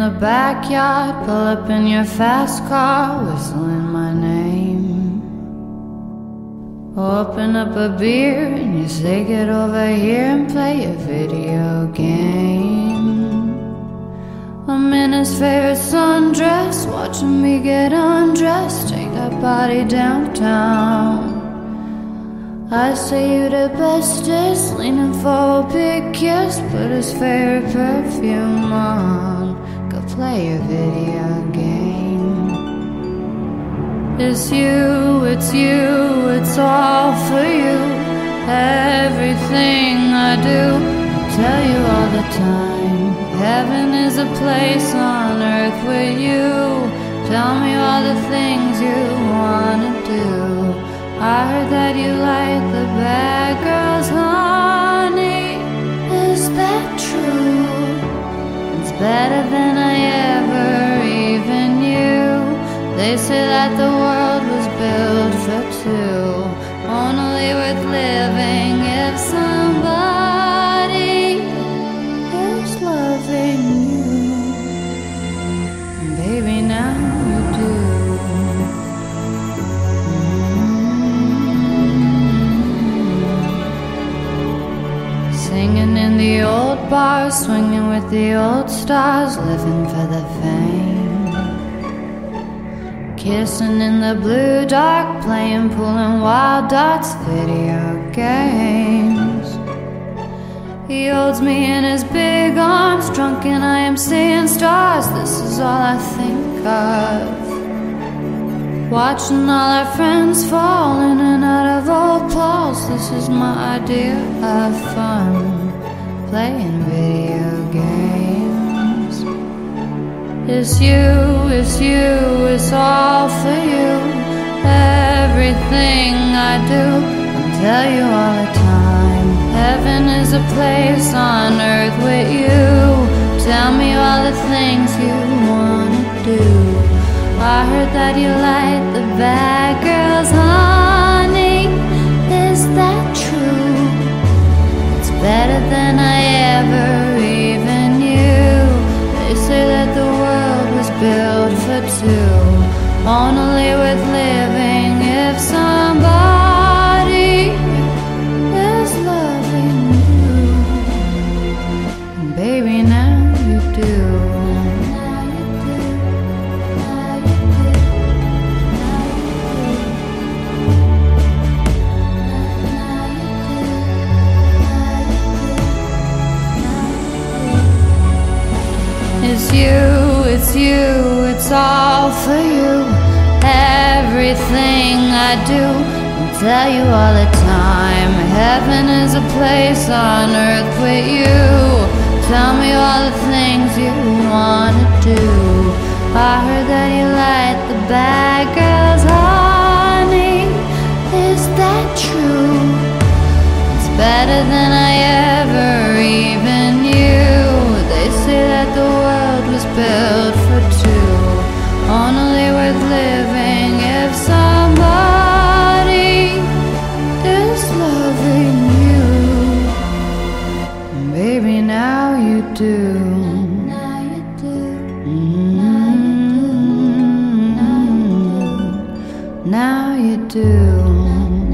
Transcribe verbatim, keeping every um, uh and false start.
the backyard, pull up in your fast car, whistling my name. Open up a beer and you say get over here and play a video game. I'm in his favorite sundress, watching me get undressed, take that body downtown. I say you the bestest, leaning for a big kiss, put his favorite perfume on, go play a video game. It's you, it's you, it's all for you. Everything I do, I tell you all the time. Heaven is a place on earth with you. Tell me all the things you wanna do. I heard that you like the bad girls, honey. Is that true? It's better than I ever even knew. They say that the world was built for two, only worth living if somebody is loving you. Baby, now you do. Singing in the old bars, swinging with the old stars, living for the fame. Kissing in the blue dark, playing pool and wild dots, video games. He holds me in his big arms, drunk and I am seeing stars. This is all I think of. Watching all our friends fall in and out of old clothes. This is my idea of fun, playing video games. It's you, it's you, it's all for you. Everything I do, I'll tell you all the time. Heaven is a place on earth with you. Tell me all the things you wanna do. I heard that you like the bad girls, honey. Is that true? It's better than I ever even knew. They say that the world was built for two, only worth living if somebody is loving you. And baby, now you do. It's you, it's you, it's all for you. Everything I do, I tell you all the time. Heaven is a place on earth with you. Tell me all the things you wanna do. I heard that you like the bad girls, honey. Is that true? It's better than I ever even knew. They say that the world was built for two, only worth living if somebody is loving you. Baby, now you do. Now you do. Mm-hmm. Now you do.